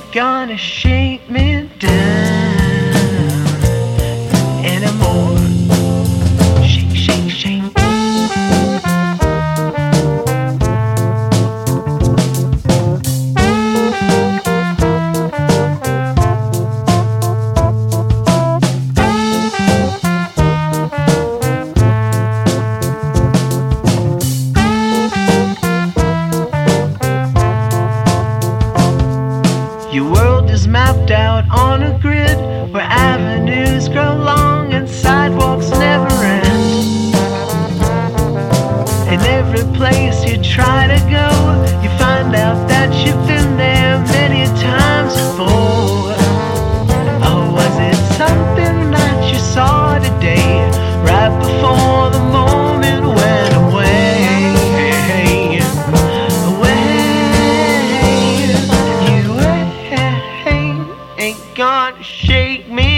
gonna shake me down anymore. Shake, shake, shake. Your world is mapped out on a grid where avenues grow long and sidewalks never end. In every place you try to go, you find out that you've been there many times before. Oh, was it something that you saw today, right before the moment went away? Ain't gonna shake me